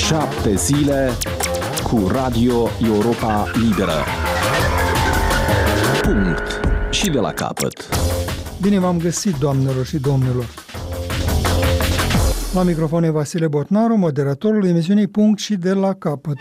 7 zile cu Radio Europa Liberă. Punct. Și de la capăt. Bine v-am găsit, doamnelor și domnilor. La microfon e Vasile Botnaru, moderatorul emisiunii Punct și de la capăt.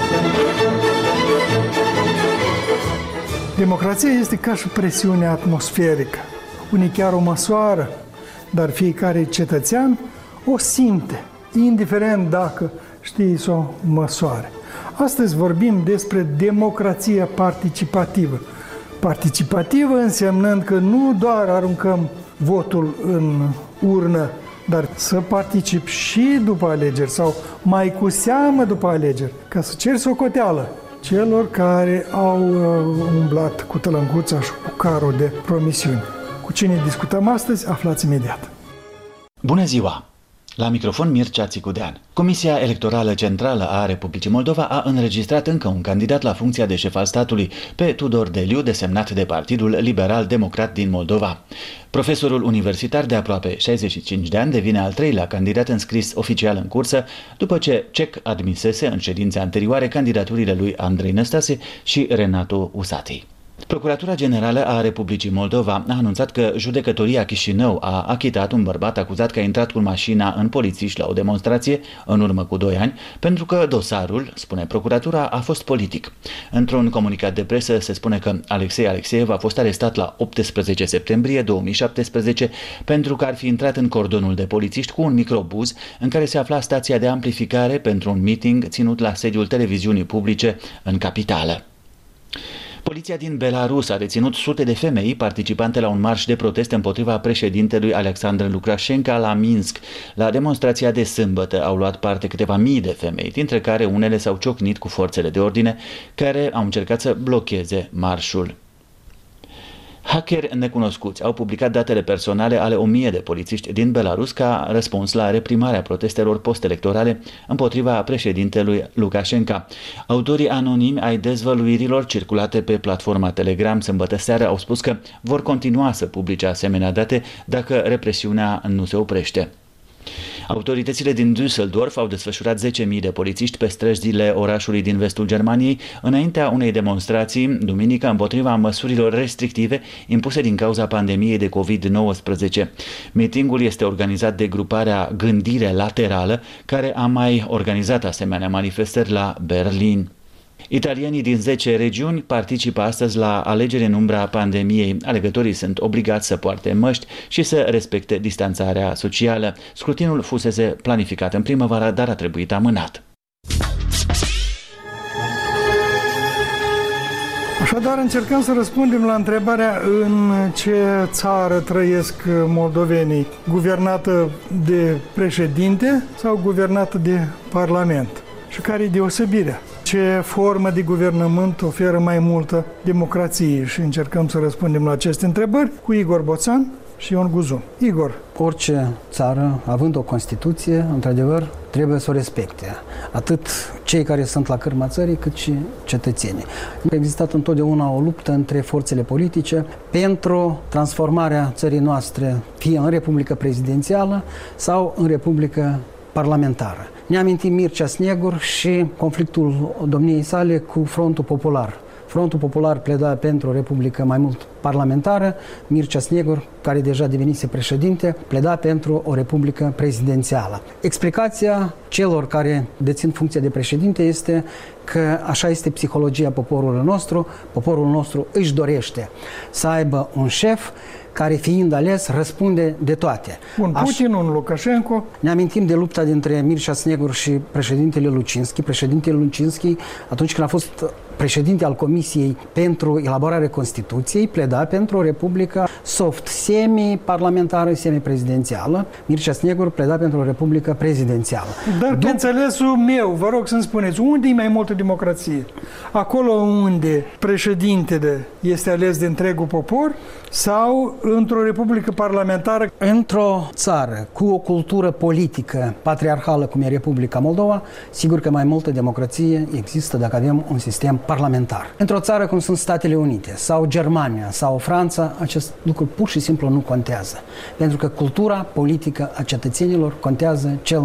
Democrația este ca și presiunea atmosferică. Unii chiar o măsoară, dar fiecare cetățean o simte, indiferent dacă știe să o măsoare. Astăzi vorbim despre democrația participativă. Participativă însemnând că nu doar aruncăm votul în urnă, dar să particip și după alegeri sau mai cu seamă după alegeri, ca să cer socoteală celor care au umblat cu tălâncuța și cu carul de promisiuni. Cu cine discutăm astăzi, aflați imediat. Bună ziua! La microfon Mircea Țicudean. Comisia Electorală Centrală a Republicii Moldova a înregistrat încă un candidat la funcția de șef al statului, pe Tudor Deliu, desemnat de Partidul Liberal Democrat din Moldova. Profesorul universitar de aproape 65 de ani devine al treilea candidat înscris oficial în cursă, după ce CEC admisese în ședințe anterioare candidaturile lui Andrei Năstase și Renato Usati. Procuratura Generală a Republicii Moldova a anunțat că judecătoria Chișinău a achitat un bărbat acuzat că a intrat cu mașina în polițiști la o demonstrație în urmă cu 2 ani, pentru că dosarul, spune procuratura, a fost politic. Într-un comunicat de presă se spune că Alexei Alexeiev a fost arestat la 18 septembrie 2017 pentru că ar fi intrat în cordonul de polițiști cu un microbuz în care se afla stația de amplificare pentru un meeting ținut la sediul televiziunii publice în capitală. Poliția din Belarus a deținut sute de femei participante la un marș de protest împotriva președintelui Alexandru Lukashenko la Minsk. La demonstrația de sâmbătă au luat parte câteva mii de femei, dintre care unele s-au ciocnit cu forțele de ordine, care au încercat să blocheze marșul. Hackeri necunoscuți au publicat datele personale ale 1000 de polițiști din Belarus ca răspuns la reprimarea protestelor post-electorale împotriva președintelui Lukashenko. Autorii anonimi ai dezvăluirilor circulate pe platforma Telegram sâmbătă seară au spus că vor continua să publice asemenea date dacă represiunea nu se oprește. Autoritățile din Düsseldorf au desfășurat 10.000 de polițiști pe străzile orașului din vestul Germaniei înaintea unei demonstrații duminică împotriva măsurilor restrictive impuse din cauza pandemiei de COVID-19. Mitingul este organizat de gruparea Gândire Laterală, care a mai organizat asemenea manifestări la Berlin. Italienii din 10 regiuni participă astăzi la alegeri în umbra pandemiei. Alegătorii sunt obligați să poarte măști și să respecte distanțarea socială. Scrutinul fusese planificat în primăvară, dar a trebuit amânat. Așadar, încercăm să răspundem la întrebarea în ce țară trăiesc moldovenii, guvernată de președinte sau guvernată de parlament? Și care e deosebirea? Ce formă de guvernământ oferă mai multă democrație? Și încercăm să răspundem la aceste întrebări cu Igor Boțan și Ion Guzun. Igor. Orice țară, având o Constituție, într-adevăr, trebuie să o respecte. Atât cei care sunt la cârma țării, cât și cetățenii. A existat întotdeauna o luptă între forțele politice pentru transformarea țării noastre fie în republică prezidențială sau în republică parlamentară. Ne amintim Mircea Snegur și conflictul domniei sale cu Frontul Popular. Frontul Popular pleda pentru o republică mai mult parlamentară, Mircea Snegur, care deja devenise președinte, pleda pentru o republică prezidențială. Explicația celor care dețin funcția de președinte este că așa este psihologia poporului nostru își dorește să aibă un șef care, fiind ales, răspunde de toate. Un Putin, un Lukashenko. Ne amintim de lupta dintre Mircea Snegur și președintele Lucinski. Președintele Lucinski, atunci când a fost președinte al Comisiei pentru elaborarea Constituției, pleda pentru o republică soft, semi-parlamentară, semi-prezidențială. Mircea Snegur pleda pentru o republică prezidențială. Dar pe înțelesul meu, vă rog să-mi spuneți, unde e mai multă democrație? Acolo unde președintele este ales de întregul popor sau într-o republică parlamentară? Într-o țară cu o cultură politică patriarhală, cum e Republica Moldova, sigur că mai multă democrație există dacă avem un sistem parlamentar. Într-o țară cum sunt Statele Unite sau Germania sau Franța, acest lucru pur și simplu nu contează. Pentru că cultura politică a cetățenilor contează cel